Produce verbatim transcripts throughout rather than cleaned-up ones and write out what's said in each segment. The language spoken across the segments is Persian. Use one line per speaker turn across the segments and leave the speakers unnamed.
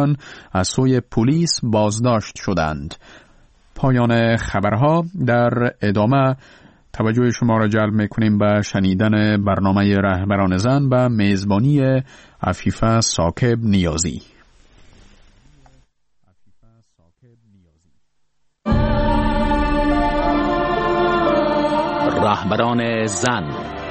دیگران از سوی پلیس بازداشت شدند. پایان خبرها. در ادامه توجه شما را جلب می‌کنیم به شنیدن برنامه رهبران زن و میزبانی عفیفه ثاقب نیازی.
رهبران زن.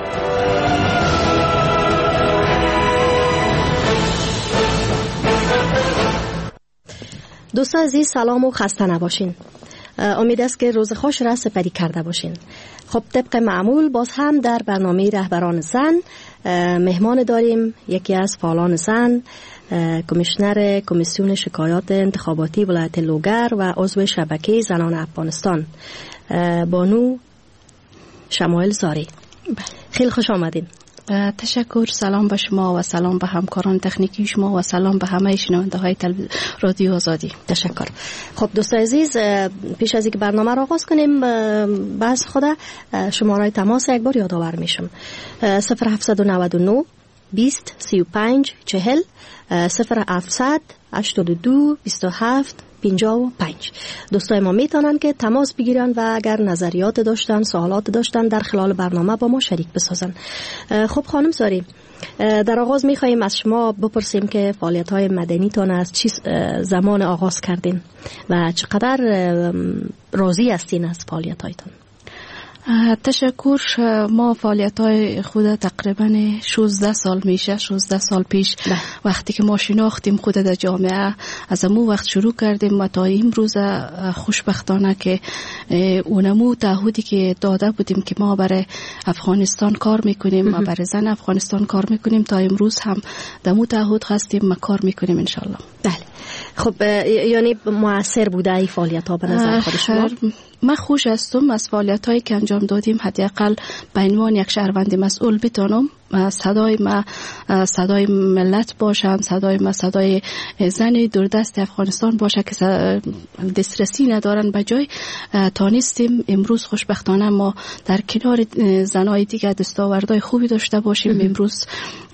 دوستان عزیز سلام و خسته نباشین. امید است که روز خوش را سپری کرده باشین. خب طبق معمول باز هم در برنامه رهبران زن مهمان داریم یکی از فعالان زن، کمیشنر کمیسیون شکایات انتخاباتی ولایت لوگر و عضو شبکه زنان افغانستان، بانو شمایل زاری. خیلی خوش آمدین.
تشکر. سلام به شما و سلام به همکاران تکنیکی شما و سلام به همه شنونده های رادیو آزادی.
تشکر. خب دوستان عزیز، پیش از اینکه برنامه را آغاز کنیم بحث خود شماره تماس یک بار یادآور میشم. صفر هفتصد و نود و نه بیست سی و پنج چهل، صفر هفتصد هشتاد و دو بیست و هفت پنجاه و پنج. دوستای ما میتونن که تماس بگیرن و اگر نظریات داشتن، سوالات داشتن در خلال برنامه با ما شریک بسازن. خب خانم زاری، در آغاز میخواییم از شما بپرسیم که فعالیت‌های مدنیتان از چی زمان آغاز کردین و چقدر راضی هستین از فعالیت‌هایتان؟
تشکر. ما فعالیت های خود تقریبا شانزده سال میشه، شانزده سال پیش ده. وقتی که ما شناختیم خود در جامعه از امو وقت شروع کردیم و تا امروز خوشبختانه که اونمو تعهدی که داده بودیم که ما برای افغانستان کار میکنیم و برای زن افغانستان کار میکنیم تا امروز هم در مو تعهد هستیم و کار میکنیم انشالله.
بله. خب یعنی مؤثر بوده این فعالیت ها به نظر خود شما؟
من خوش هستم از فعالیت هایی که انجام دادیم. حداقل به عنوان یک شهروند مسئول بتونم صدای ما صدای ملت باشم، صدای ما صدای زن دوردست افغانستان باشه که دسترسی ندارن به جای. تانستیم امروز خوشبختانه ما در کنار زنای دیگه دستاوردهای خوبی داشته باشیم. امروز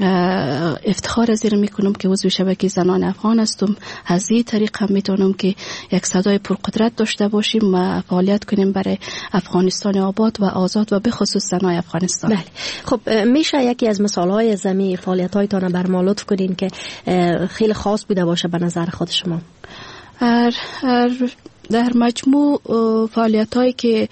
افتخار از این میکنم که عضو شبکه زنان افغان هستم. از این طریق هم میتونم که یک صدای پرقدرت داشته باشیم و فعالیت کنیم برای افغانستان آباد و آزاد و به خصوص زنای افغانستان.
بله. خب میشه یکی از مثال‌های زمین فعالیت‌هایتان بر ما لطف کنین که خیلی خاص بوده باشه به نظر خود شما؟
هر هر در مجموع فعالیت‌هایی که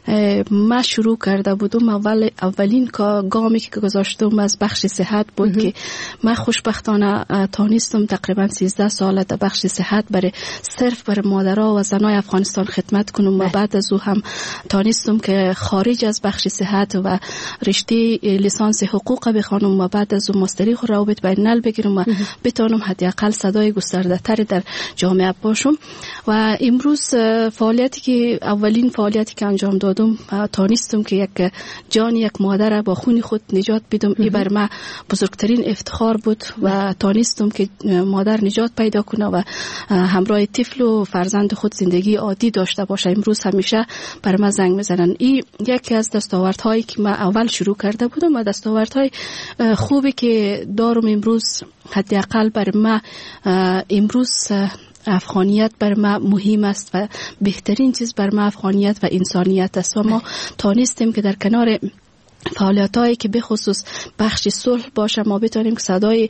ما شروع کرده بودم، اول اولین گامی که گذاشتم از بخش صحت بود. بله. که من خوشبختانه تانستم تقریبا سیزده سال در بخش صحت برای صرف برای مادرها و زنای افغانستان خدمت کنم. بله. و بعد از او هم تانستم که خارج از بخش صحت و رشته لیسانس حقوق بخوانم و بعد از او ماستری روابط بین الملل بگیرم و بتونم حداقل صدای گسترده تر در جامعه باشم. و امروز فعالیتی که اولین فعالیتی که انجام دادم تانستم که یک جان یک مادر با خون خود نجات بدم. این بر من بزرگترین افتخار بود و تانستم که مادر نجات پیدا کنه و همراه طفل و فرزند خود زندگی عادی داشته باشه. امروز همیشه بر من زنگ میزنن. این یکی از دستاوردهایی که من اول شروع کرده بودم و دستاوردهای خوبی که دارم امروز. حداقل بر من امروز افغانیت بر ما مهم است و بهترین چیز بر ما افغانیت و انسانیت است و ما تانستیم که در کنار فعالیتایی که به خصوص بخش صلح باشه ما بتونیم که صدای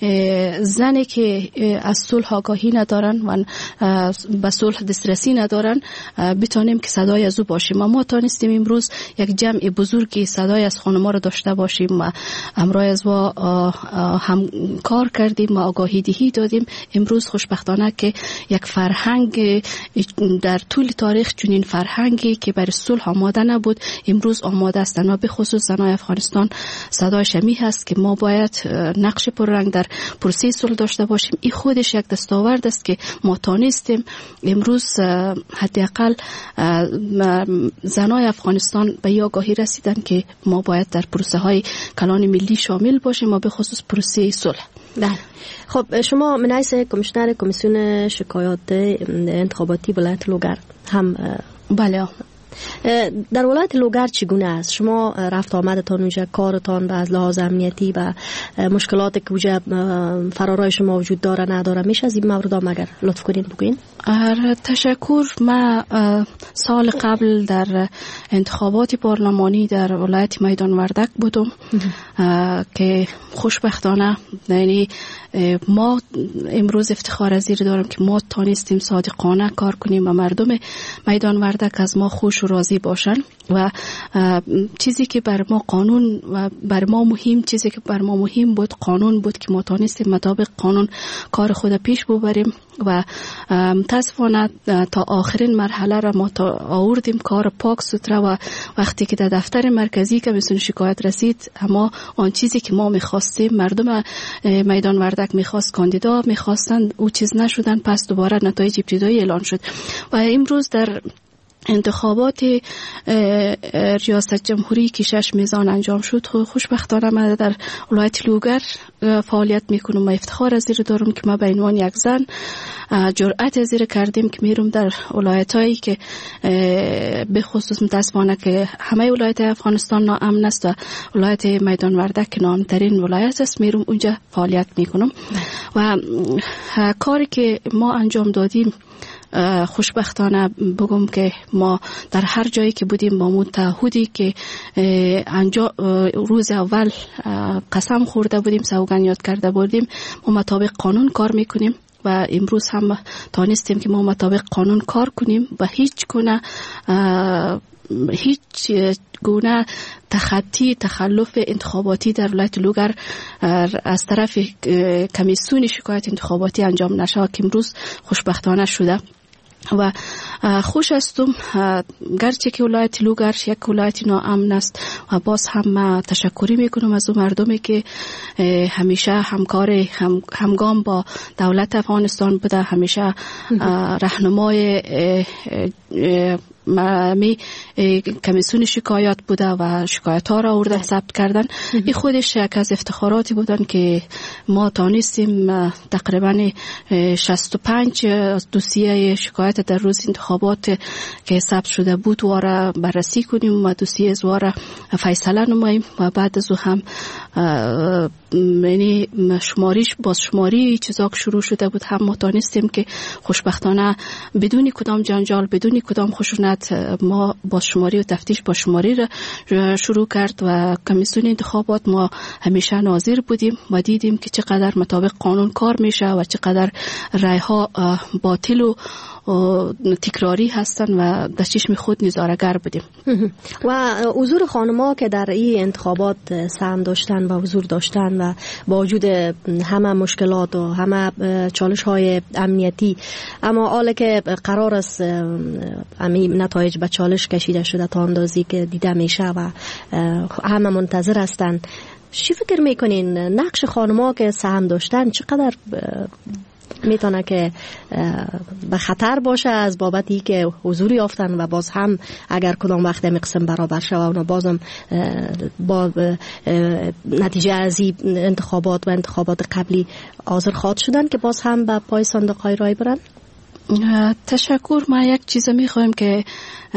زنی که از صلح آگاهی ندارن و به صلح دسترسی ندارن بتونیم که صدای از او باشیم. ما تانستیم امروز یک جمع بزرگی صدای از خانم‌ها را داشته باشیم و همراه از و هم کار کردیم و آگاهی دهی دادیم. امروز خوشبختانه که یک فرهنگ در طول تاریخ چنین فرهنگی که برای صلح آماده نبود امروز آماده است و به خصوص زنای افغانستان صدای شمی هست که ما باید نقش پررنگ در پروسه صلح داشته باشیم. این خودش یک دستاورد است که ما تانستیم امروز حداقل زنای افغانستان به آگاهی رسیدن که ما باید در پروسه های کلان ملی شامل باشیم و به خصوص پروسه صلح.
بله. خب شما من حیث کمیشنر کمیسیون شکایات انتخاباتی ولایت لوگر هم
بله
در ولایت لوگر چگونه است؟ شما رفت آمدتان اونجا، کارتان و از لحاظ امنیتی و مشکلاتی که اونجا فرارای شما وجود داره نداره، میشه از این مورد هم اگر لطف کنین بگوین؟
تشکر. ما سال قبل در انتخابات پارلمانی در ولایت میدان وردک بودم که خوشبختانه یعنی ما امروز افتخار از این دارم که ما تانستیم صادقانه کار کنیم و مردم میدان وردک از ما خوش و راضی باشن و چیزی که بر ما قانون و بر ما مهم چیزی که بر ما مهم بود قانون بود که ما تانستیم مطابق قانون کار خود پیش ببریم و متاسفانه تا آخرین مرحله را ما تا آوردیم، کار پاک سوتره و وقتی که در دفتر مرکزی که بسون شکایت رسید اما آن چیزی که ما میخواستیم مردم میدان وردک میخواست کاندیدا میخواستن او چیز نشدن، پس دوباره نتایج ابتدایی اعلان شد و امروز در انتخابات ریاست جمهوری که شش میزان انجام شد خوشبختانه من در ولایت لوگر فعالیت میکنم و افتخار از این دارم که ما به عنوان یک زن جرأت از این کردیم که میرم در ولایت هایی که به خصوص متاسفانه که همه ولایت افغانستان ناامن است و ولایت میدان وردک ناامن‌ترین ولایت است، میرم اونجا فعالیت میکنم و کاری که ما انجام دادیم خوشبختانه بگم که ما در هر جایی که بودیم با متحدی که روز اول قسم خورده بودیم، سوگند یاد کرده بودیم، ما مطابق قانون کار میکنیم و امروز هم تانستیم که ما مطابق قانون کار کنیم و هیچ گونه هیچ گونه تخطی تخلف انتخاباتی در ولایت لوگر از طرف کمیسیون شکایت انتخاباتی انجام نشه که امروز خوشبختانه شده و خوش هستم، گرچه که ولایت لوگر یک ولایت ناامن است و باز هم تشکری میکنم از اون مردمی که همیشه همکار هم، همگام با دولت افغانستان بوده، همیشه راهنمای می کمیسیون شکایت بوده و شکایت ها را آوردن ثبت کردن. این خودش یک از افتخاراتی بودن که ما تانستیم تقریبا شصت و پنج دوسیه شکایت در روز انتخابات که ثبت شده بود و را بررسی کنیم و دوسیه از را فیصله نماییم و بعد از او هم یعنی شماریش باز شماری چیزا که شروع شده بود هم ما تانستیم که خوشبختانه بدون کدام جنجال بدون کدام خشونت ما با شماری و تفتیش با شماری را شروع کرد و کمیسیون انتخابات ما همیشه ناظر بودیم و دیدیم که چقدر مطابق قانون کار میشه و چقدر رای ها باطل و تکراری هستن و در چشم خود نظاره‌گر بودیم.
و حضور خانم‌ها که در این انتخابات سهم داشتن و حضور داشتن و با وجود همه مشکلات و همه چالش‌های امنیتی، اما حالا که قرار است همین نتایج به چالش کشیده شده تا اندازی که دیده میشه و همه منتظر هستند، چی فکر میکنین نقش خانم‌ها که سهم داشتن چقدر میتونه که به خطر باشه از بابتی که حضور یافتن و باز هم اگر کدام وقت می قسم برابر شود اونا بازم با نتیجه از این انتخابات و انتخابات قبلی حاضر خواهد شدن که باز هم به پای صندوق رای برن؟
تشکر. ما یک چیز میخوایم که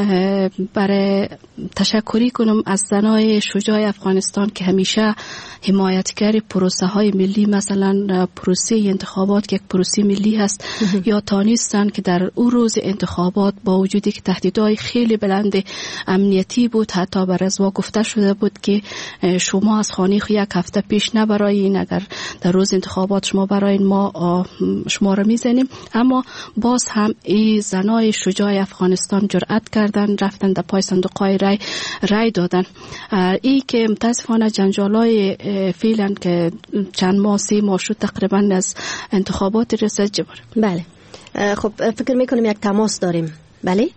برای تشکری کنم از زنای شجاع افغانستان که همیشه حمایتگر پروسه های ملی، مثلا پروسه انتخابات که یک پروسه ملی هست یا تانستن که در اون روز انتخابات با وجودی که تهدیدهای خیلی بلند امنیتی بود، حتی بر ازوا گفته شده بود که شما از خانه خو یک هفته پیش نبرایین، اگر در روز انتخابات شما براین ما شما را میزنیم، اما باز هم این زنای شجاع افغانستان جرأت کردن رفتن در پای صندوق‌های رای رای دادن. ای که متاسفانه جنجالای فعلا که چند ماه سه ماه شد تقریبا از انتخابات ریاست جمهوری.
بله خب فکر میکنیم یک تماس داریم. بله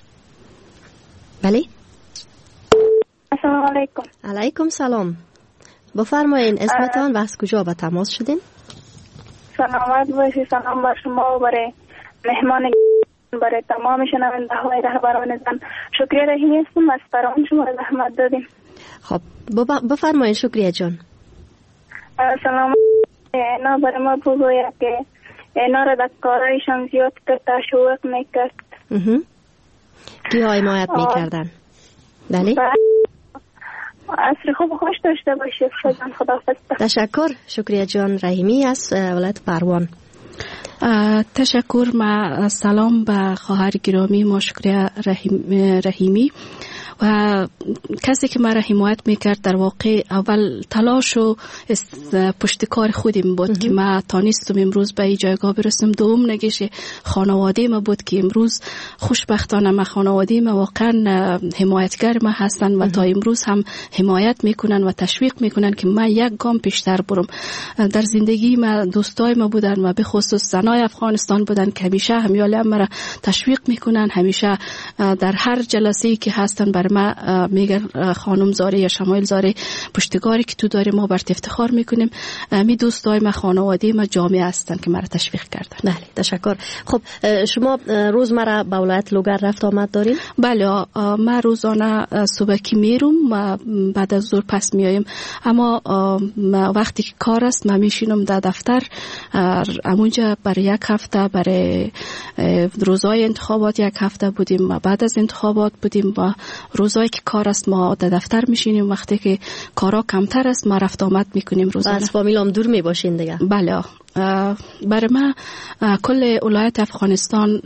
بله
السلام علیکم.
علیکم سلام، بفرمایین اسمتان و از کجا به تماس شدین؟
سلامت باشی. سلام بر شما و برای مهمان، برای تمام شنونده های رهبران زن. شکریه رحیمی هستم، از فرمان شما زحمت دادیم.
خب بفرمایید شکریه جان.
سلام. اینا برای ما بگوید که اینا را در کارایشان زیاد که تشویق میکرد.
کی ها حمایت میکردن؟ بله.
عصر خوب خوش داشته باشید. خداحافظ.
تشکر. شکریه جان رحیمی از ولایت پروان.
تشکر. ما سلام به خواهر گرامی ما شکریه رحیمی و کسی که مرا حمایت میکرد در واقع اول تلاش و پشتکار خودم بود که ما تانستم امروز به این جایگاه برسم. دوم نگیش خانواده ما بود که امروز خوشبختانه ما خانواده ما واقعا حمایتگر ما هستن و تا امروز هم حمایت میکنن و تشویق میکنن که ما یک گام پیشتر برم. در زندگی ما دوستای ما بودن و به خصوص زنای افغانستان بودن که همیشه همیاله مرا تشویق میکنن، همیشه در هر جلسه‌ای که هستن بر ما میگن خانم زاره یا شمایل زاره پشتگاری که تو داری ما برات افتخار میکنیم. می دوستای ما خانواده ما جامعه هستن که مرا تشویق کردن.
بله تشکر. خب شما روزمره به ولایت لوگر رفت آمد دارین؟
بله ما روزانه صبحی میرم و بعد از ظهر پس میایم، اما وقتی که کار است من میشینم در دفتر همونجا برای یک هفته، برای روزای انتخابات یک هفته بودیم و بعد از انتخابات بودیم و روزایی که کار است ما در دفتر میشینیم. وقتی که کارا کمتر است ما رفت آمد میکنیم روزانه.
از فامیل هم دور میباشین دیگه؟
بله. برای ما کل ولایت افغانستان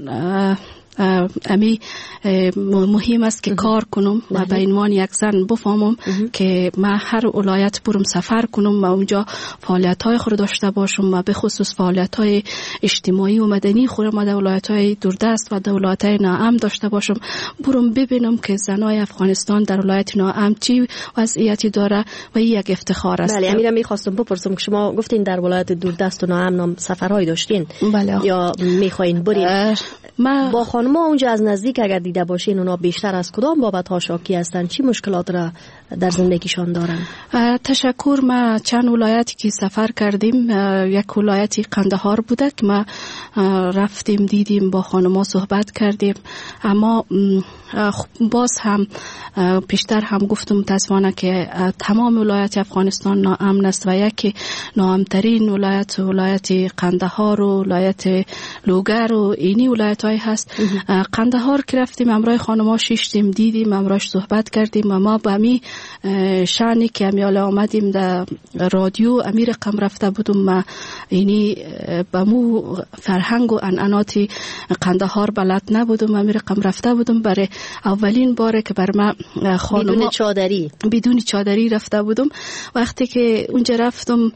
امی مهم است که کار کنم و به عنوان یک زن بفهمم که من هر ولایت برم سفر کنم و اونجا فعالیت های خود داشته باشم و به خصوص فعالیت های اجتماعی و مدنی خود ما در ولایت های دوردست و در ولایت های ناامن داشته باشم. برم ببینم که زنای افغانستان در ولایت ناامن چی وضعیتی داره و این یک افتخار است.
بله امیرم میخواستم بپرسم که شما گفتین در ولایت دوردست و ناامن سفرهای داشتین.
بله.
یا میخواین برید؟ ما با خانم‌ها اونجا از نزدیک اگر دیده باشین اونا بیشتر از کدام بابت‌ها شاکی هستن؟ چی مشکلات را در زندگیشان دارن؟
تشکر. ما چند ولایتی که سفر کردیم، یک ولایتی قندهار بوده که ما رفتیم دیدیم، با خانم‌ها صحبت کردیم، اما باز هم پیشتر هم گفتم متاسفانه که تمام ولایت افغانستان ناامن است و یکی ناامن‌ترین ولایت ولایت قندهار و ولایت لوگر و اینی ولایت های هست. قندهار که رفتیم امرای خانم‌ها شیشتیم دیدیم، امراش صحبت کردیم و ما به می شانی که امیاله آمدیم در رادیو امیر رقم رفته بودم، ما اینی به مو فرهنگ و عنعنات قندهار بلد نبودم. امیر رقم رفته بودم برای اولین باره که بر ما خانم‌ها
بدون چادری
بدون چادری رفته بودم. وقتی که اونجا رفتم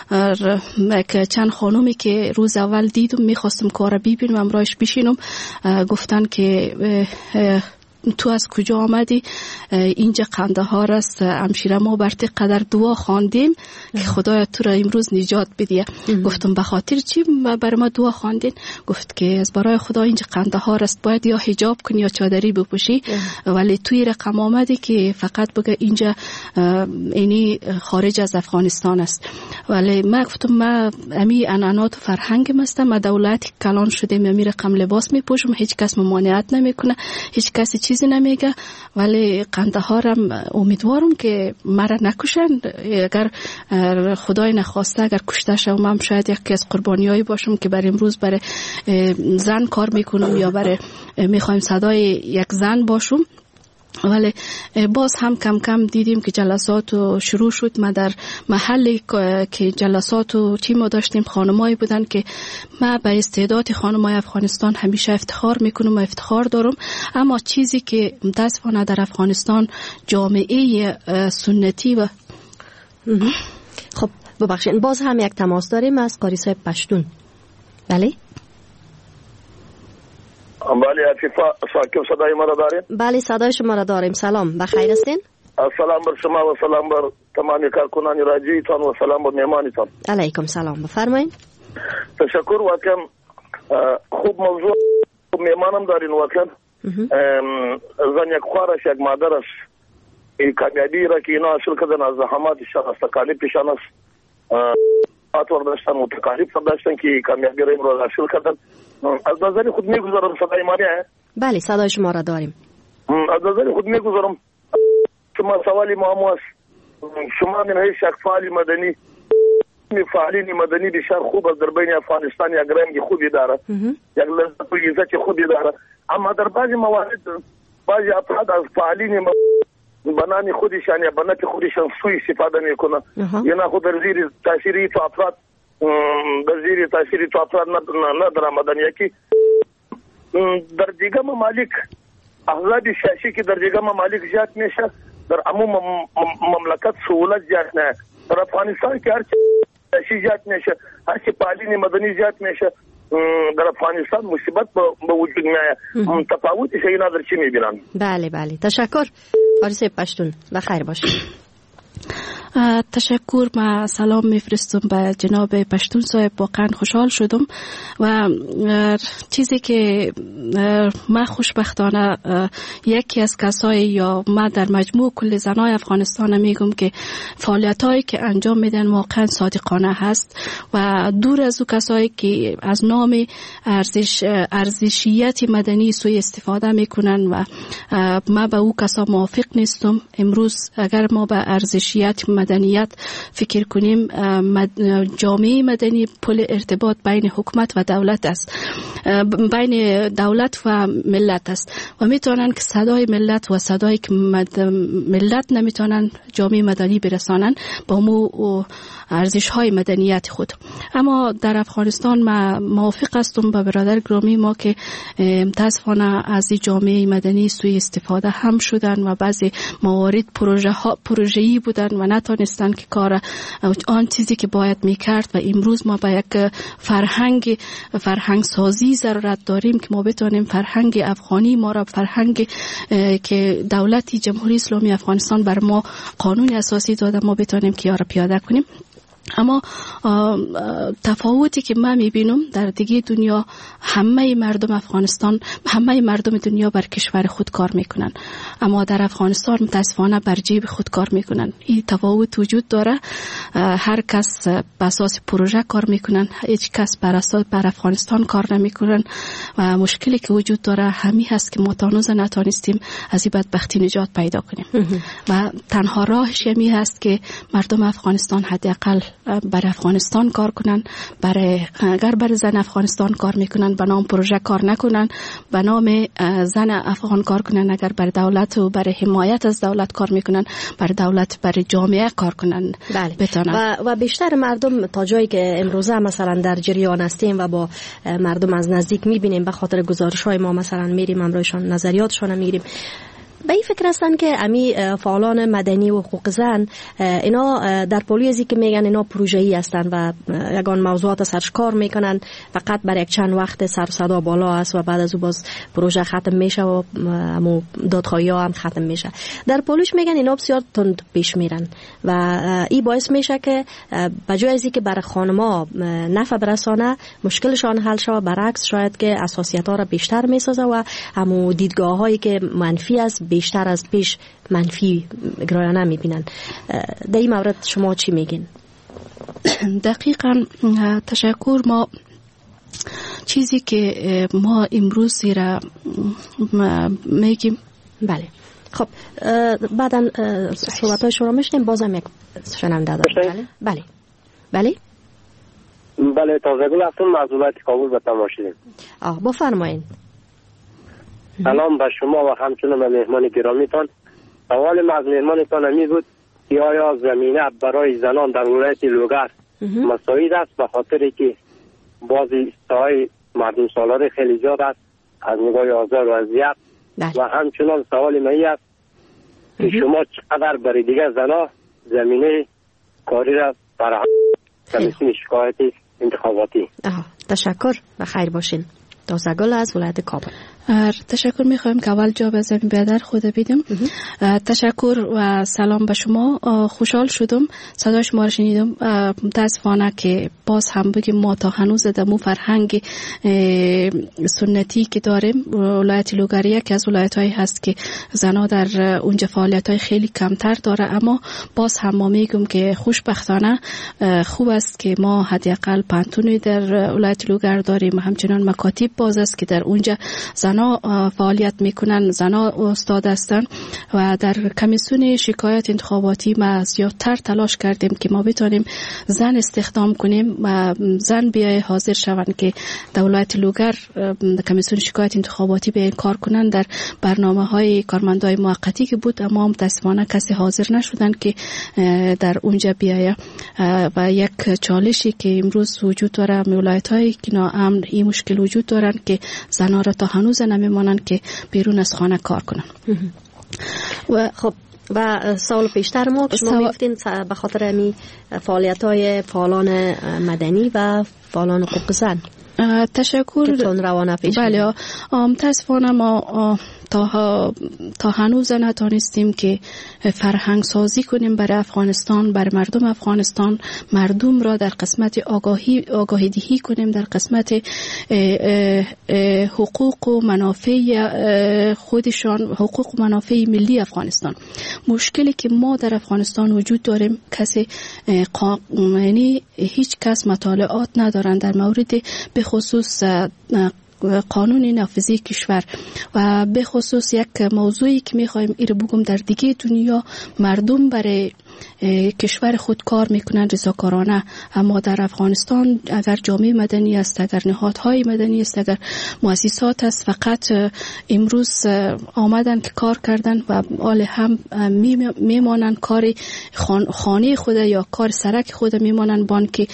که چند خانومی که روز اول دیدم میخواستم کار ببینم امرایش بشینم، گفتن که تو از کجا آمدی؟ اینجا قندهار است، همشیره ما برتی قدر دعا خواندیم که خدایا تو را امروز نجات بدیه. گفتم به خاطر چی برای ما دعا خواندین؟ گفت که از برای خدا اینجا قندهار است، باید یا حجاب کنی یا چادری بپوشی، ولی توی رقم آمدی که فقط بگه اینجا اینی خارج از افغانستان است. ولی ما گفتم ما امی عنعنات و فرهنگ هستم، ما دولتی کلان شدیم، امی رقم لباس میپوشم، هیچ کس ممانعت نمیکنه، هیچ کسی چیزی نمیگه. ولی قندهارم امیدوارم که مرا نکشن، اگر خدای نخواسته اگر کشته شوم هم شاید یکی از قربانیایی باشم که برای امروز برای زن کار میکنم یا برای میخوایم صدای یک زن باشم. ولی باز هم کم کم دیدیم که جلسات شروع شد. ما در محلی که جلسات و تیم داشتیم خانمایی بودن که ما به استعداد خانمای افغانستان همیشه افتخار میکنم و افتخار دارم، اما چیزی که متاسفانه در افغانستان جامعه سنتی و
خب ببخشید باز هم یک تماس داریم از قاری صاحب پشتون. بله
بله عفیفا ساکب صدای ما را داریم؟
بله صدای شما را داریم. سلام، بخیر هستین؟
سلام بر شما و سلام بر تمامی کارکنان راجیتان و سلام بر مهمانتان.
علیکم سلام، بفرمایید.
تشکر. واقعا خوب موضوع مهمانم دارین. واقعا زن یک خوارش یک مادرش این کامیابی را که اینا حاصل کردن از زحماتشان از تکالیفشان است آتوار داشتن و تکالیف داشتن که کامیابی را امروز حاصل کردن. از نظر خود میگذارم صدای مانیه؟
بله صدای شما را داریم.
از نظر خود میگذارم شما سوالی مهم است. شما من هیچ یک فعالی مدنی فعالین مدنی بسیار خوب از در بین افغانستان یک رنگ خوبی داره، یک لذت و عزت خوبی داره، اما در بعضی موارد بعضی افراد از فعالین بنان خودشان یا بنات خودشان سوء استفاده میکنه یا نه خود در زیر تاثیر تو افراد در زیر تاثیر تو افراد نه در آمدن. یکی در دیگه ممالک احزاب سیاسی که در دیگه ممالک زیاد میشه، در عموم مملکت سهولت زیاد نه. در افغانستان که هر چی زیاد میشه، هر چی پالین مدنی زیاد میشه، در افغانستان مصیبت به وجود میاد. تفاوتش اینا در چی میبینن؟
بله بله، تشکر قاری صاحب پشتون، بخیر باشید.
تشکر. ما سلام میفرستم به جناب پشتون صاحب. واقعا خوشحال شدم و چیزی که ما خوشبختانه یکی از کسایی یا ما در مجموع کل زنای افغانستان میگم که فعالیتایی که انجام میدن واقعا صادقانه هست و دور از او کسایی که از نام ارزش ارزشیت مدنی سوء استفاده میکنن و ما به او کسا موافق نیستم. امروز اگر ما به ارزشیت مدنیت فکر کنیم، جامعه مدنی پل ارتباط بین حکومت و دولت است، بین دولت و ملت است و میتونن که صدای ملت و صدای که ملت نمیتونن جامعه مدنی برسانن با مو ارزش های مدنیت خود. اما در افغانستان ما موافق هستم با برادر گرامی ما که متاسفانه از جامعه مدنی سوء استفاده هم شدن و بعضی موارد پروژه ها پروژه‌ای بودن و نتونستن که کار آن چیزی که باید میکرد و امروز ما با یک فرهنگ فرهنگ سازی ضرورت داریم که ما بتونیم فرهنگ افغانی ما را، فرهنگ که دولت جمهوری اسلامی افغانستان بر ما قانون اساسی داده، ما بتونیم که را پیاده کنیم. اما تفاوتی که من میبینم در دیگه دنیا، همه مردم افغانستان، همه مردم دنیا بر کشور خود کار میکنن، اما در افغانستان متاسفانه بر جیب خود کار میکنن. این تفاوت وجود داره. هر کس بر اساس پروژه کار میکنن، هیچ کس بر اساس بر افغانستان کار نمیکنن و مشکلی که وجود داره همین هست که ما تا هنوز نتونستیم از این بدبختی نجات پیدا کنیم و تنها راهش همین هست که مردم افغانستان حداقل برای افغانستان کار کنن. برای اگر برای زن افغانستان کار میکنن به نام پروژه کار نکنن، به نام زن افغان کار کنن. اگر برای دولت و برای حمایت از دولت کار میکنن، برای دولت برای جامعه کار کنن.
بله. و, و بیشتر مردم تا جایی که امروزه مثلا در جریان هستیم و با مردم از نزدیک میبینیم، به خاطر گزارش های ما مثلا میریم امروزشان نظریاتشان میگیریم، به این فکر هستن که امی فعالان مدنی و حقوق زن اینا در پولیزی که میگن اینا پروژه‌ای هستن و یگان موضوعات سرش کار میکنن، فقط برای یک چند وقت سر صدا بالا است و بعد از او باز پروژه ختم میشه و همو دادخواهی ها هم ختم میشه. در پولیش میگن اینا بسیار تند پیش میرن و این باعث میشه که بجای از اینکه برای خانما نفع برسانه مشکلشان حل شوه، برعکس شاید که اساسیت ها را بیشتر میسازه و همو دیدگاه هایی که منفی است بیشتر از پیش منفی گرایانه میبینن. در این مورد شما چی میگین؟
دقیقاً. تشکر. ما چیزی که ما امروز زیرا میگیم،
بله خب بعدا صحبت های شما میشنیم. بازم یک شنونده دارم. بله بله
بله بله تازگل هستم، معذورت کابل به تماشیدیم.
آه بفرمایید.
سلام به شما و همچنین به مهمان گرامیتان. سوال از مهمانتان همی بود که آیا زمینه برای زنان در ولایت لوگر مساعد است، به خاطر که بعضی ساهای مردم سالار خیلی زیاد است از نگاه آزار و اذیت، و همچنین سوال مایی است که شما چقدر برای دیگر زنها زمینه کاری را فراهم کمیسیون شکایتی انتخاباتی.
تشکر و خیر باشین. دازگل از ولایت کابل.
تشکر میخوایم که اول جواب از این بیادر خود بیدیم. تشکر و سلام به شما. خوشحال شدم صدای شما را شنیدم. متاسفانه که باز هم بگیم ما تا هنوز دمو فرهنگ سنتی که داریم، ولایت لوگریه که از ولایت هایی هست که زنها در اونجا فعالیت های خیلی کمتر داره، اما باز هم ما میگم که خوشبختانه خوب است که ما حداقل پانتونی در ولایت لوگر داریم، همچنان مکاتب باز است که در اونجا زن زنا فعالیت میکنن، زنا استاد هستن و در کمیسیون شکایت انتخاباتی ما زیادتر تلاش کردیم که ما بتونیم زن استخدام کنیم و زن بیای حاضر شوند که دولت لوگر کمیسیون شکایت انتخاباتی به کار کنن. در برنامه های کارمندای موقتی که بود اما متاسفانه کسی حاضر نشدن که در اونجا بیایه و یک چالشی که امروز وجود داره ولایت های که ناامن این مشکل وجود دارن که زنها را تا هنوز نمیمانن که بیرون از خانه کار کنن.
و خب و سال پیشتر ما که شما میفتین به خاطر امی فعالیت های فعالان مدنی و فعالان حقوق زن
تشکر
که تون روانه پیش
بله متاسفانه ما تا تا هنوز نتونستیم که فرهنگ سازی کنیم برای افغانستان، برای مردم افغانستان، مردم را در قسمت آگاهی آگاهی دهی کنیم در قسمت حقوق و منافع خودشان، حقوق و منافع ملی افغانستان. مشکلی که ما در افغانستان وجود داریم کسی یعنی هیچ کس مطالعات ندارن در مورد به خصوص قانون نافذی کشور و به خصوص یک موضوعی که میخوایم ایره بگم در دیگه دنیا مردم برای کشور خود کار میکنن رضاکارانه، اما در افغانستان اگر جامعه مدنی است، اگر نهادهای مدنی است، اگر مؤسسات است، فقط امروز آمدن که کار کردن و آل هم میمانن کار خانه خود یا کار سرک خود میمانن بان که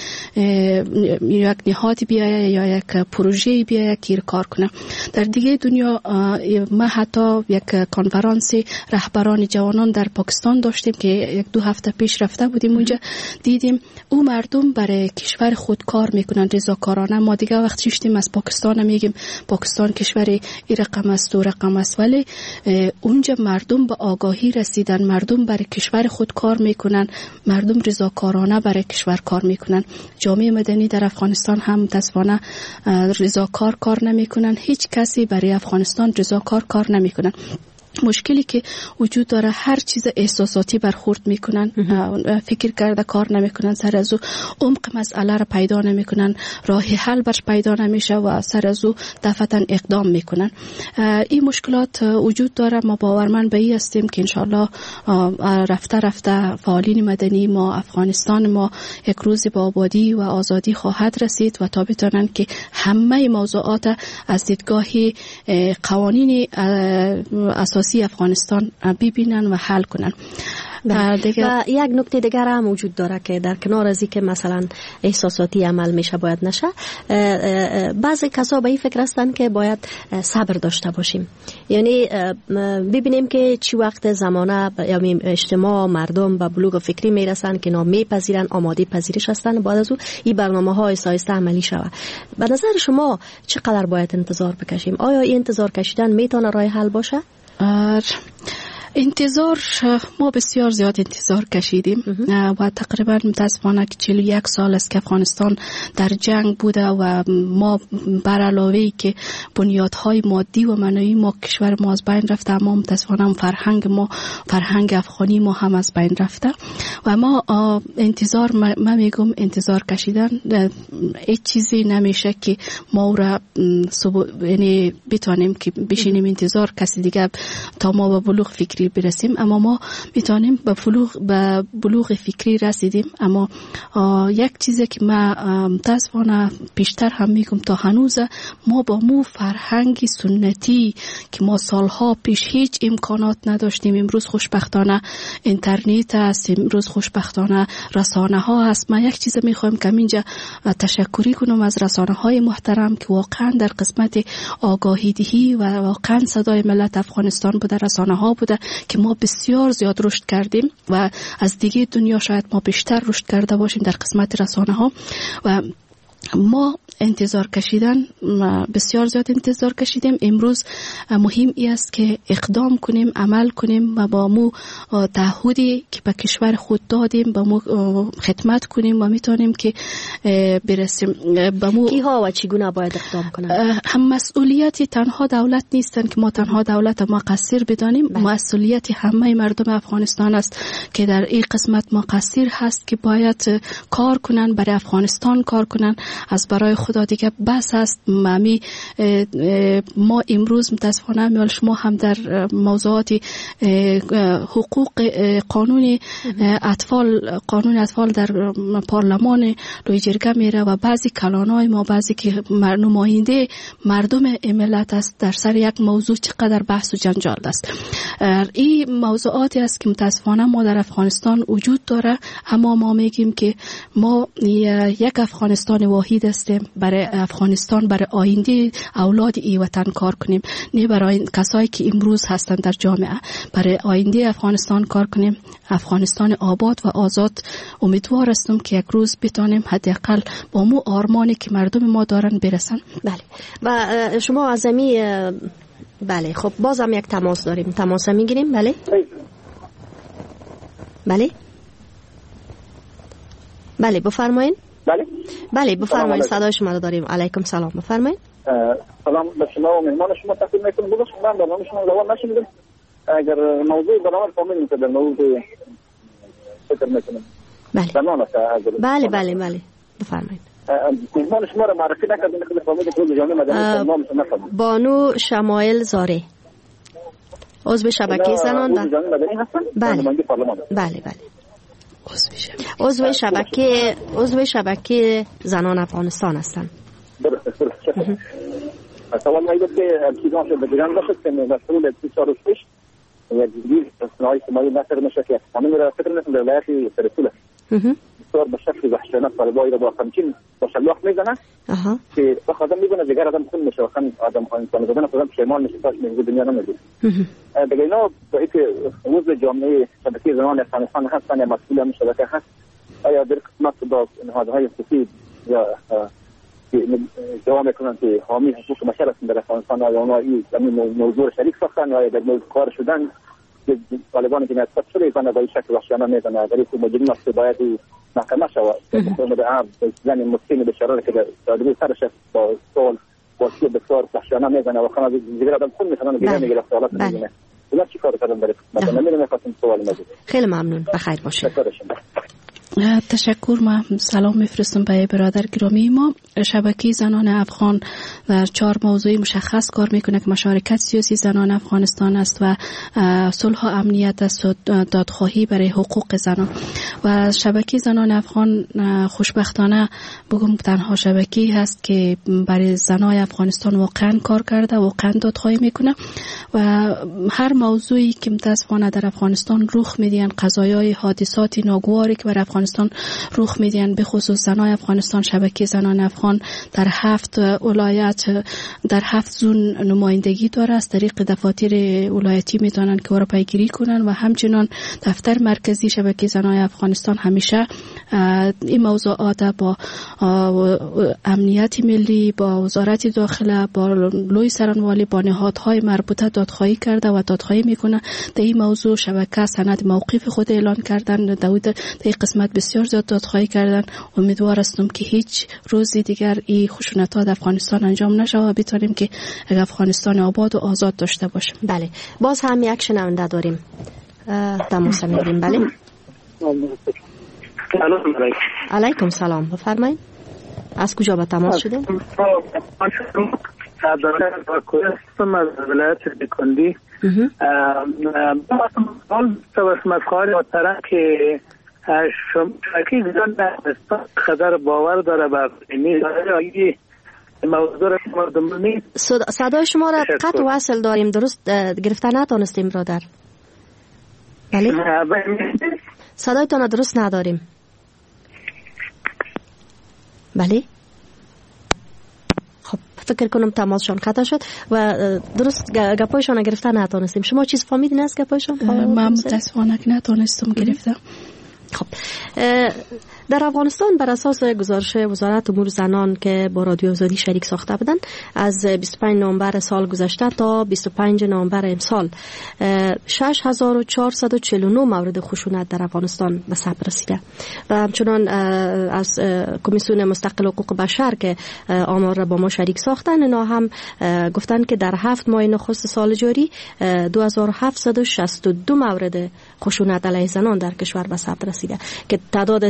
یک نهاد بیایه یا یک پروژه بیایه که کار کنه. در دیگه دنیا ما حتی یک کنفرانس رهبران جوانان در پاکستان داشتیم که یک دو هفته پیش رفته بودیم اونجا، دیدیم او مردم برای کشور خود کار میکنن رضاکارانه. ما دیگه وقت ششتیم از پاکستان میگیم پاکستان کشور این رقم است و رقم است، ولی اونجا مردم به آگاهی رسیدن، مردم برای کشور خود کار میکنن، مردم رضاکارانه برای کشور کار میکنن. جامعه مدنی در افغانستان هم متاسفانه رضاکار کار نمیکنن، هیچ کسی برای افغانستان رضاکار کار نمیکنن. مشکلی که وجود داره هر چیز احساساتی برخورد میکنن، فکر کرده کار نمیکنن، سر از او عمق مسئله را پیدا نمیکنن، راه حل برش پیدا نمیشه و سر از او دفعتا اقدام میکنن. این مشکلات وجود داره. ما باورمند به این هستیم که انشالله رفته رفته فعالین مدنی ما افغانستان ما یک روز با آبادی و آزادی خواهد رسید و تا بتونن که همه موضوعات از دیدگاه قوانین اساسی افغانستان ببینن و حل کنن.
و یک نکته دیگر هم وجود داره که در کنار از این که مثلا احساساتی عمل میشه باید نشه، بعضی کسا به این فکر هستن که باید صبر داشته باشیم. یعنی ببینیم که چی وقت زمانه یعنی اجتماع مردم به بلوغ فکری میرسن که نام میپذیرن، آماده پذیرش هستن، بعد از او این برنامه های سایسته عملی شود. به نظر شما چقدر باید انتظار بکشیم؟ آیا این انتظار کشیدن میتونه راه حل باشه؟
انتظار ما بسیار زیاد انتظار کشیدیم و تقریبا متاسفانه که چهل و یک سال است که افغانستان در جنگ بوده و ما بر علاوه که بنیادهای مادی و معنوی ما کشور ما از بین رفته، اما متاسفانه فرهنگ ما فرهنگ افغانی ما هم از بین رفته و ما انتظار ما میگم انتظار کشیدن هیچ چیزی نمیشه که ما را یعنی بتونیم که بشینیم انتظار کسی دیگه تا ما به بلوغ فکری برسیم، اما ما میتونیم به بلوغ به بلوغ فکری رسیدیم. اما یک چیزی که ما متاسفانه پیشتر هم میگم تا هنوز ما با مو فرهنگی سنتی که ما سالها پیش هیچ امکانات نداشتیم، امروز خوشبختانه اینترنت است، امروز خوشبختانه رسانه ها هست. ما یک چیز میخوایم که اینجا تشکری کنم از رسانه های محترم که واقعا در قسمت آگاهی دهی و واقعا صدای ملت افغانستان بوده، رسانه ها بوده که ما بسیار زیاد رشد کردیم و از دیگه دنیا شاید ما بیشتر رشد کرده باشیم در قسمت رسانه ها. و ما انتظار کشیدن بسیار زیاد انتظار کشیدیم. امروز مهم ای است که اقدام کنیم، عمل کنیم و با مو تعهدی که به کشور خود دادیم با مو خدمت کنیم و میتونیم که برسیم. با مو
کیها و چگونه باید اقدام کنیم؟
هم مسئولیتی تنها دولت نیستن که ما تنها دولت مقصر بدانیم، بله. مسئولیتی همه مردم افغانستان است که در این قسمت مقصر هست که باید کار کنن، برای افغانستان کار کنن. از برای خدا دیگه بس است. مامی ما امروز متاسفانه میال شما هم در موضوعات حقوق قانون اطفال قانون اطفال در پارلمان لوی جرگه میره و بعضی کلانای ما بعضی که نماینده مردم ملت است در سر یک موضوع چقدر بحث و جنجال است. این موضوعاتی است که متاسفانه ما در افغانستان وجود داره، اما ما میگیم که ما یک افغانستان واحد هستیم. برای افغانستان، برای آینده اولاد ای وطن کار کنیم، نه برای کسایی که امروز هستند در جامعه. برای آینده افغانستان کار کنیم، افغانستان آباد و آزاد. امیدوار هستم که یک روز بتانیم حداقل با مو آرمانی که مردم ما دارن برسن.
بله. و شما از امی بله خب بازم یک تماس داریم، تماس میگیریم. بله بله بله بفرمایید.
بله
بله بفرمایید، صدای شما رو داریم. علیکم سلام، بفرمایید.
سلام به شما و مهمان شما. تقدیم میکنم. ببخشید من برنامه شما رو نشنیدم. اگر موضوع برنامه فهمیدین که در موضوع فکر میکنم.
بله
برنامه
بله بله بله بفرمایید.
مهمان شما رو معرفی نکردین که فهمیدین که جامعه مدنی نام شما نفهمید.
بانو شمایل زاره، عضو شبکه زنان در
جامعه مدنی هستن؟
بله بله بله عضو شبکه عضو شبکه زنان افغانستان هستند.
درست درست. سوال ما اینه که چیزان شده بگیرن باشد که مسئول اقتصاد و پیش یا دیگه صنایع سمایی نصر نشه که همین را فکر نکنم در لایحه رسوله بسیار به شکل وحشیانه طالبایی را با همچین با شلاق میزنن که وقت آدم میبونه دیگر آدم خون میشه و خون آدم انسان زدن خودم پشیمان میشه تاش میگه دنیا نمیگه دیگه اینا با اینکه عضو جامعه شبکه زنان افغانستان هستن یا مسئول همین شبکه هست، آیا در قسمت با نهادهای خصوصی یا دوام میکنن که حامی حقوق بشر هستن در افغانستان، آیا اونا این موضوع شریک ساختن یا در موضوع کار شدن طالبان جنایت شده ایزانه با این شکل وحشیانه میزنه اگر این مجرم است باید محکمه شود مقامد عام زن مسکین به شراره که دادگاه سرش با سوال با سیب بسیار وحشیانه میزنه و خانه دیگر آدم خون میزنه و گیره میگیره سوالات میزنه. اونا چی کار کردن برای مثلا نمیدونم خواستم سوال مزید.
خیلی ممنون، بخیر باشید.
تشکر. من سلام میفرستم به برادر گرامی ما. شبکه زنان افغان در چهار موضوع مشخص کار میکنه که مشارکت سیاسی زنان افغانستان است و صلح و امنیت است و دادخواهی برای حقوق زنان. و شبکه زنان افغان خوشبختانه بگم تنها شبکه هست که برای زنای افغانستان واقعا کار کرده، واقعا دادخواهی میکنه و هر موضوعی که متاسفانه در افغانستان رخ میدین، قضایای حادثات ناگواری که بر افغانستان رخ میدین، به خصوص زنای افغانستان، شبکه زنان افغان در هفت ولایت در هفت زون نمایندگی داره. از طریق دفاتر ولایتی میتونن که او را پیگیری کنن و همچنان دفتر مرکزی شبکه زنان افغانستان همیشه این موضوعات با امنیت ملی، با وزارت داخله، با لوی سرانوالی، با نهادهای مربوطه دادخواهی کرده و دادخواهی میکنه. در این موضوع شبکه سند موقف خود اعلان کردن، در این قسمت بسیار زیاد دادخواهی کردن. امیدوار هستم که هیچ روزی دیگر این خشونت‌ها در افغانستان انجام نشه و بتونیم که افغانستان آباد و آزاد داشته باشیم.
بله، باز هم یک شنونده داریم. تماس میگیریم. بله. علیکم سلام، بفرمایید. از کجا به تماس شدین؟
عبدالله باکوی هستم از ولایت بیکندی. حال توسط خواهر محترم که شبکه زنان خبر باور داره به اینی موضوع را مردم نیست.
صدای شما را قطع وصل داریم، درست گرفته نتونستیم برادر. بله؟ صدایتان درست نداریم. بله؟ خب فکر کنم تماسشان قطع شد و درست گپایشان گرفته نتونستیم. شما چیز فهمیدین از گپایشان؟
من متاسفانه نتونستم گرفتم.
خب در افغانستان بر اساس گزارش وزارت امور زنان که با رادیو آزادی شریک ساخته بودن، از بیست و پنج نوامبر سال گذشته تا بیست و پنج نوامبر امسال شش هزار و چهارصد و چهل و نه مورد خشونت در افغانستان به ثبت رسیده و همچنان از کمیسیون مستقل حقوق بشر که آمار را با ما شریک ساختن، اینا هم گفتن که در هفت ماه نخست سال جاری دو هزار و هفتصد و شصت و دو مورد خشونت علیه زنان در کشور به ثبت رسیده که تعداد از این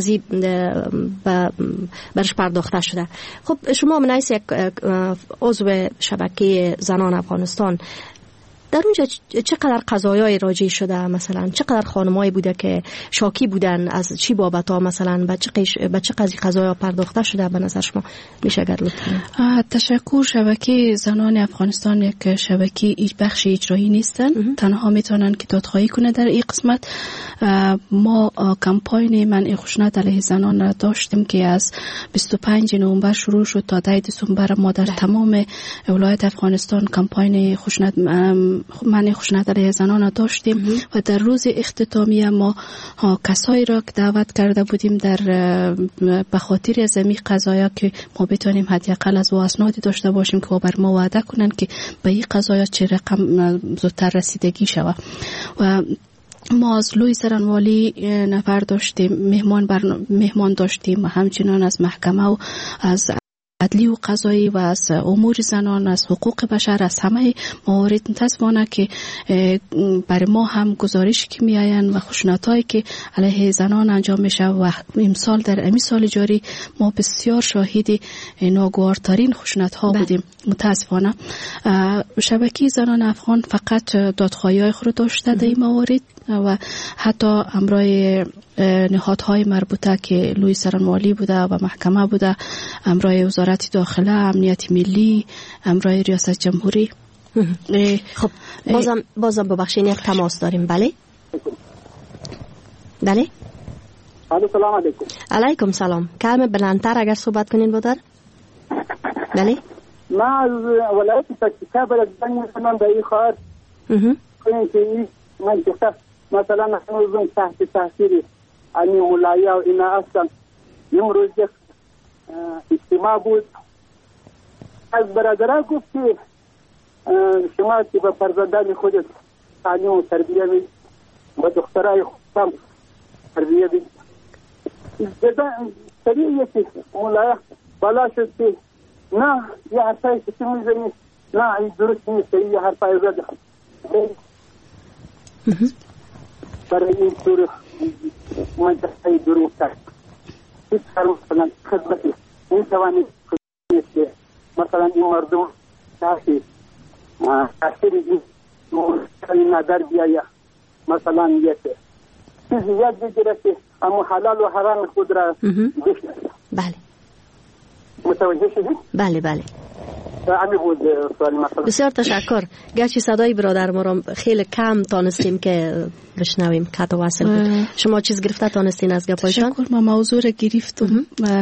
برش پرداخته شده. خب شما من یک عضو شبکه زنان افغانستان، در اونجا چقدر قضایای راجع شده؟ مثلا چقدر خانمایی بوده که شاکی بودن از چی بابت ها، مثلا به چه قش... به چه قضیه قضایا پرداخته شده به نظر شما میشه اگر لطفا؟
تشکر. شبکه زنان افغانستان یک شبکه بخش اجرایی نیستن، تنها میتونن که دادخواهی کنه در این قسمت. ما کمپاین منع خشونت علیه زنان را داشتیم که از بیست و پنج نوامبر شروع شد تا ده دسامبر. ما در تمام ولایت افغانستان کمپاین خشونت منع خشونت علیه زنان را داشتیم و در روز اختتامیه ما کسایی را که دعوت کرده بودیم در به خاطر از این قضایا که ما بتونیم حداقل از اسنادی داشته باشیم که بر ما وعده کنن که به این قضایا چه رقم زودتر رسیدگی شود. و ما از لوی سرانوالی نفر داشتیم، مهمان بر مهمان داشتیم، همچنان از محکمه و از عدلی و قضایی و از امور زنان، از حقوق بشر، از همه موارد متاسفانه که برای ما هم گزارش که میآیند و خشونتایی که علیه زنان انجام میشه و امسال در امی سال جاری ما بسیار شاهد ناگوارترین خشونت ها بودیم متاسفانه. شبکه زنان افغان فقط دادخواهی های خود داشته در این موارد و حتی امرای نهادهای مربوطه که لوی سرانوالی بوده و محکمه بوده، امرای وزارت داخله، امنیت ملی، امرای ریاست جمهوری.
خب بازم بازم ببخشید یک تماس داریم. بله بله
سلام علیکم.
علیکم سلام. کلمه بلندتر اگر صحبت کنین بودر. بله
ما از ولایت پکتیکا بلدن من به این خواهر کنیم که من که مثلا هنوزم تحت تاثیر انی مولایی و اینا هستم. امروز یک اجتماع بود، از برادرها گفت که شما که به فرزندان خودت تعلیم و تربیه می و دخترای خودم تربیه می سریع یکی مولایی بالا شد که نه یه حرفای کسی میزنی، نه این درست نیست، یه حرفای زده برای این طور منطقه دروغ کرد. هیچ مثلا خدمتی این توانید که مثلا این مردم تاثیر تاثیر این نظر بیاید، مثلا یک چیزی یاد بگیره که اما حلال و حرام خود را بشناسه.
بله
متوجه شدید؟
بله بله.
بود
بسیار تشکر. گرچه صدای برادر ما را خیلی کم تانستیم که بشنویم، قطع وصل بود. شما چیز گرفته تانستین از گپایشان؟
تشکر. ما موضوع را گرفتم.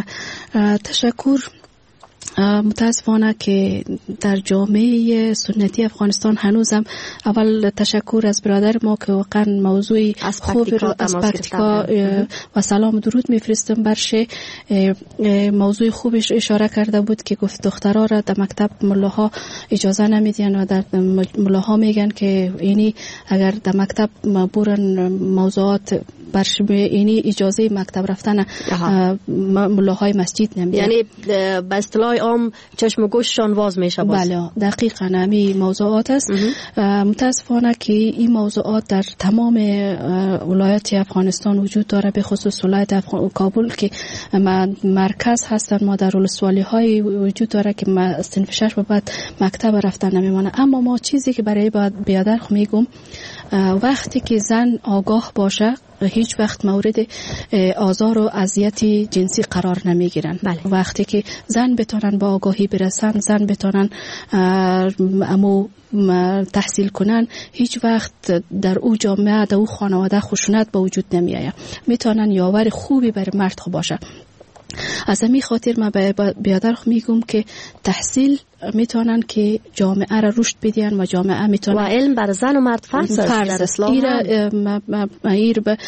تشکر. متاسفانه که در جامعه سنتی افغانستان هنوزم اول تشکر از برادر ما که واقعا موضوع خوب رو از پکتیکا و سلام درود میفرستم برشه. موضوع خوبش اشاره کرده بود که گفت دخترها را در مکتب ملاها اجازه نمیدین و در ملاها میگن که اینی اگر در مکتب برن موضوعات برش اینی اجازه مکتب رفتن ملاهای مسجد نمیدن،
یعنی به اصطلاح عام چشم و گوششان واز میشه.
بله دقیقاً همین موضوعات است. متاسفانه که این موضوعات در تمام ولایات افغانستان وجود داره، به خصوص ولایت افغان... کابل که مرکز هستن. ما در ولسوالی های وجود داره که ما صنف شش به بعد مکتب رفتن نمیمانه. اما ما چیزی که برای بیادر میگم، وقتی که زن آگاه باشه هیچ وقت مورد آزار و اذیت جنسی قرار نمیگیرن.
بله.
وقتی که زن بتونن با آگاهی برسن، زن بتونن امو تحصیل کنن، هیچ وقت در او جامعه، در او خانواده خشونت به وجود نمیآید. میتونن یاور خوبی بر مرد خو باشه. از همین خاطر من بیادر میگم که تحصیل میتونن که جامعه را رشد بدین و جامعه میتونن
و علم بر زن و مرد فرض است در اسلام.
ایر به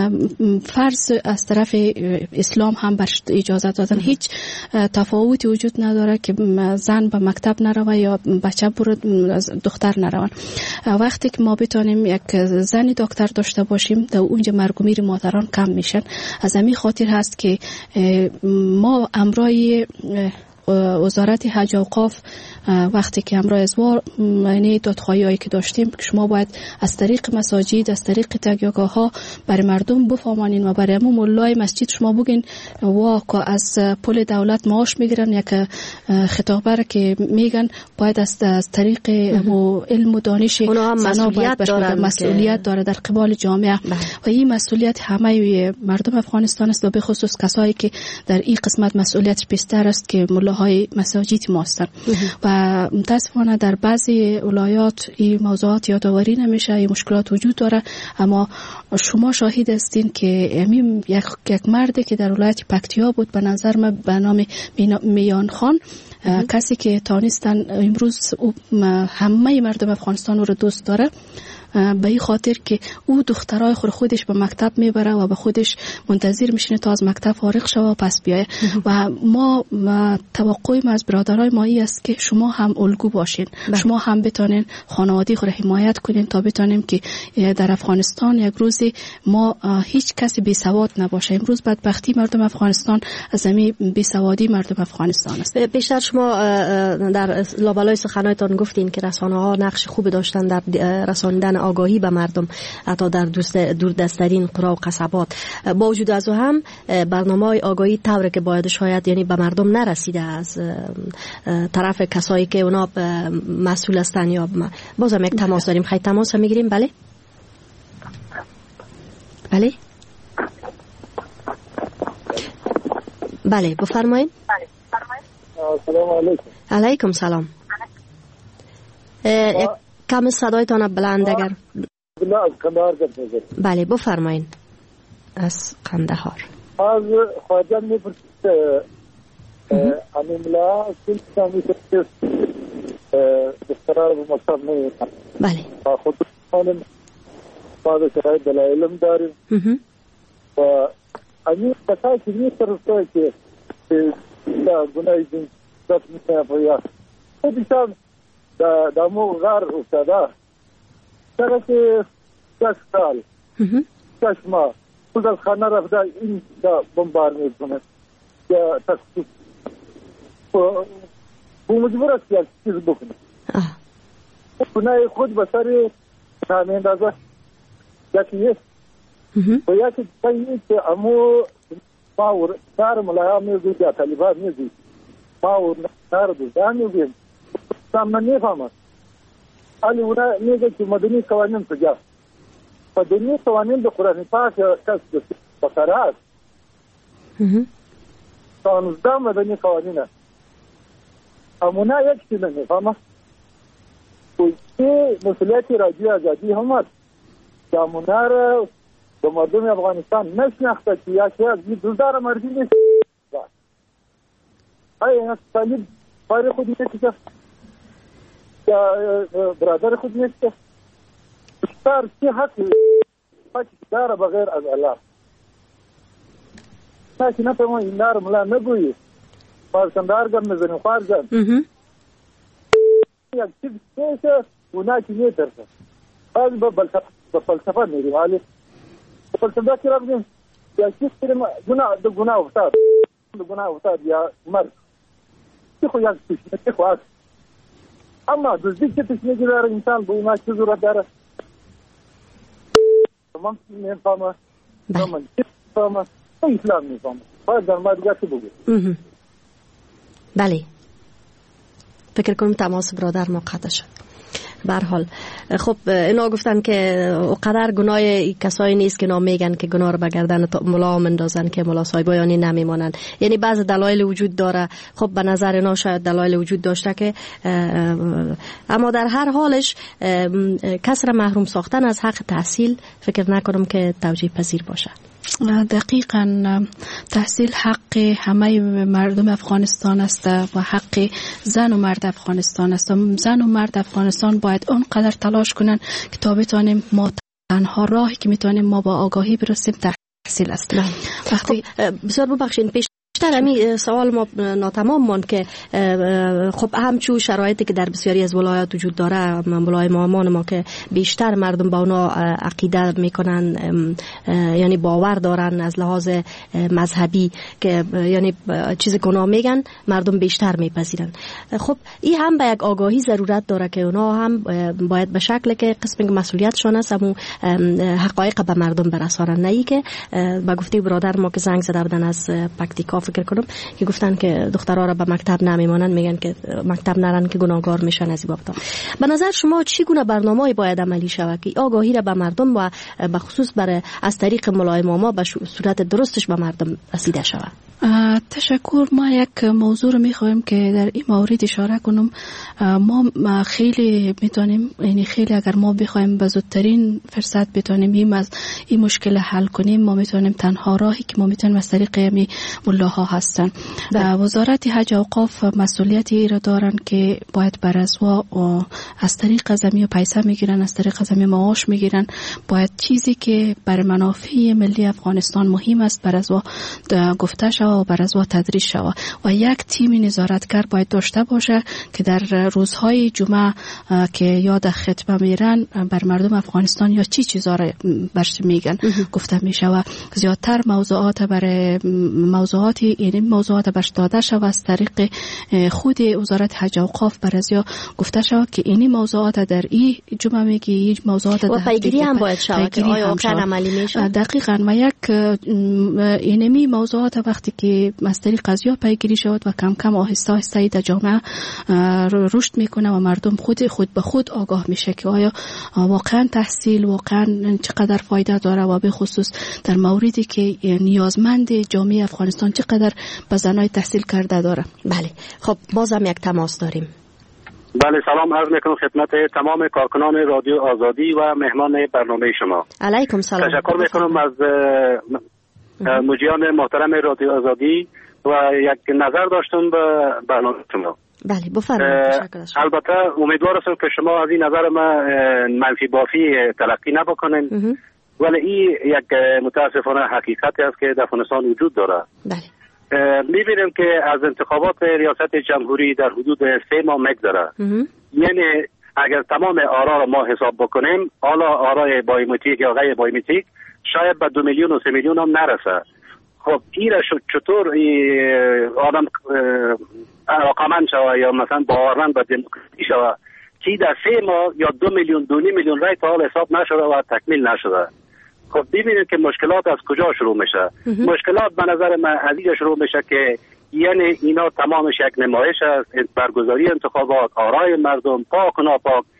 فرض از طرف اسلام هم بر اجازه دادن. هیچ تفاوتی وجود نداره که زن به مکتب نروه یا بچه برو دختر نرون. وقتی که ما بتونیم یک زنی دکتر داشته باشیم، در اونجا مرگ و میر مادران کم میشن. از همین خاطر هست که ما امرای وزارت حج و اوقاف وقتی که همراه ازوار یعنی دادخواهی هایی که داشتیم که شما باید از طریق مساجد از طریق تگیاگاه ها برای مردم بفهمانین و برای همون مولای مسجد شما بگین واقع از پول دولت معاش میگیرن یک خطابه که میگن باید از, از طریق علم و دانش
مسئولیت داره
مسئولیت داره در قبال جامعه و این مسئولیت همه مردم افغانستان است و به خصوص کسایی که در این قسمت مسئولیتش بیشتر است که ملاهای مساجد ما هستند و متاسفانه در بعضی ولایات این موضوعات یادآوری نمیشه، این مشکلات وجود داره. اما شما شاهد هستین که امیم یک یک مردی که در ولایت پکتیا بود به نظر من به نام میان خان کسی که تانستن امروز همه مردم افغانستان رو دوست داره به این خاطر که او دخترای خود خودش به مکتب میبره و به خودش منتظر میشینه تا از مکتب فارغ شوه و پس بیایه و ما توقع ما از برادرای ما ای است که شما هم الگو باشین بله. شما هم بتونین خانوادی خود حمایت کنین تا بتونیم که در افغانستان یک روزی ما هیچ کسی بی سواد نباشه. امروز بدبختی مردم افغانستان از همین بی سوادی مردم افغانستان است.
بیشتر شما در لابلای سخنانتان گفتین که رسانه‌ها نقش خوبی داشتن در رساندن آگاهی به مردم حتی در دوردستترین قرا و قصبات. با وجود از او هم برنامه‌های آگاهی طوری که باید شاید یعنی به مردم نرسیده از طرف کسایی که اونا مسئول هستن. یا بازم یک تماس داریم. خیلی تماس میگیریم. بله بله بله بفرمایید.
سلام علیکم.
علیکم سلام. کم صدایتان بلند اگر بله بفرمایید. از قندهار
از خواجه میپرسید امیملا سلطه میپرسید دسترار به مصاب نیستم
بله
خود خانم بعض شرایط دلائلم داریم و امیر کسایی که میپرسید که گناهی دین دست میکنه باید خودشان دامو غار افتاده سره که شش سال شش ماه خود از خانه رفته این بمبار میکنه یا تشکیف او مجبور است که چیز بکنه گناه خود به سر خانه اندازه یکی است و یکی بایی که امو ما و نار ملایا میزید یا طالبان میزید ما و نار دوزان میزید سامنا نیفهمد علی اونا میگه که مدنی قوانین کجاست. مدنی قوانین د قرآن پاک کس د بقره است. پانزده مدنی قوانین است. امونا یک چیز نمیفهمه. که مسئولیت رادیو آزادی هم است. که امونا را به مردم افغانستان نشناخته که یا که از دوزار مردی نیست. های این طالب باری خودی نکشه. برادر خود نیست اشتار چی حق پاکی داره بغیر از الله ناکی نفهمه این دار ملا نگویی پارسندار گم نزنی خوار گم یک چیز کیسه و ناکی نیترسه باز به فلسفه میریم حالی فلسفه که را بگیم یا چیز کنیم دو گناه افتاد دو گناه افتاد یا مرد چی خو یک چیز چی خو است اما دزدی که تشنگی داره انسان به اونا چه ضرورت داره من نمیفهمه من نمیفهمه اسلام نمیفهمه باید در ما دیگه چی بگو.
بله فکر کنم تماس برادر ما قطع شد. به هر حال خب اینا گفتن که اونقدر گناه کسایی نیست که نام میگن که گناه رو به گردن ملا مندازن که ملا صاحبایانی نمیمانن. یعنی بعض دلایل وجود داره. خب به نظر اینا شاید دلایل وجود داشته که اما در هر حالش کس را محروم ساختن از حق تحصیل فکر نکنم که توجیه پذیر باشه.
دقیقاً تحصیل حق همه مردم افغانستان است و حق زن و مرد افغانستان است. زن و مرد افغانستان باید اونقدر تلاش کنن که تا بتونیم ما تنها راهی که میتونیم ما با آگاهی برسیم تحصیل است.
وقتی بسیار ببخشید پیش بیشتر همین سوال ما ناتمام ماند که خب همچون شرایطی که در بسیاری از ولایات وجود داره، ولای مامان ما که بیشتر مردم با اونا عقیده میکنن، یعنی باور دارن از لحاظ مذهبی که یعنی چیزی که اونا میگن مردم بیشتر میپذیرن. خب این هم به یک آگاهی ضرورت داره که اونا هم باید به شکل که قسم مسئولیتشون است همون حقایق به مردم برسانن، نه ای که با گفته برادر ما که زنگ زده بودن از پکتیکا فکر کنم که گفتن که دخترها را به مکتب نمیمونن، میگن که مکتب نرن که گناهکار میشن. از این بابت به نظر شما چی گونه برنامه‌ای باید عملی شود که آگاهی را به مردم و به خصوص برای از طریق ملای ماما به صورت درستش به مردم رسیده شود؟
تشکر. ما یک موضوع رو میخوایم که در این مورد اشاره کنم. ما خیلی میتونیم، یعنی خیلی اگر ما بخوایم به زودترین فرصت بتونیم این از این مشکل حل کنیم، ما میتونیم تنها راهی که ما میتونیم از طریق می ملاها هستن. وزارت حج و اوقاف مسئولیتی را دارن که باید بر ازوا از طریق زمین پیسه میگیرن، از طریق زمین معاش میگیرن. باید چیزی که بر منافع ملی افغانستان مهم است بر ازوا گفته شود و بر ازوا تدریس شود و یک تیم نظارتگر باید داشته باشه که در روزهای جمعه که یاد خطبه میرن بر مردم افغانستان یا چی چیزا را برش میگن گفته میشه و زیادتر موضوعات برای موضوعات یعنی موضوعات برش داده شود از طریق خود وزارت حج و اوقاف بر ازیا گفته شود که اینی موضوعات در این جمعه میگی، این موضوعات
و پیگیری هم باید شود که آیا واقعا عملی میشه.
دقیقاً و یک اینمی موضوعات وقتی که از طریق قضیه پیگیری شود و کم کم آهسته آهسته در جامعه رشد میکنه و مردم خود خود به خود آگاه میشه که آیا واقعا تحصیل واقعا چقدر فایده داره و به خصوص در موردی که نیازمند جامعه افغانستان چقدر به زنای تحصیل کرده داره.
بله خب بازم یک تماس داریم.
بله سلام عرض میکنم خدمت تمام کارکنان رادیو آزادی و مهمان برنامه شما.
علیکم سلام.
تشکر میکنم از مجریان محترم رادیو آزادی و یک نظر داشتم به برنامه شما.
بله بفرمایید.
البته امیدوار هستم که شما از این نظر ما منفی بافی تلقی نبکنین، ولی این یک متاسفانه حقیقتی است که در افغانستان وجود داره.
بله.
میبینیم که از انتخابات ریاست جمهوری در حدود سه ماه مگذره. یعنی اگر تمام آرا را ما حساب بکنیم، حالا آرای بایومتریک یا غیر بایومتریک شاید به دو میلیون و سه میلیون هم نرسه. خب این را چطور آدم علاقمند شود یا مثلا باورمند به دموکراسی شود که در سه ماه یا دو میلیون دو نیم میلیون رای تا حال حساب نشده و تکمیل نشده؟ خب ببینید که مشکلات از کجا شروع میشه. مشکلات به نظر من از اینجا شروع میشه که یعنی اینا تمامش یک نمایش است، برگزاری انتخابات، آرای مردم پاک و ناپاک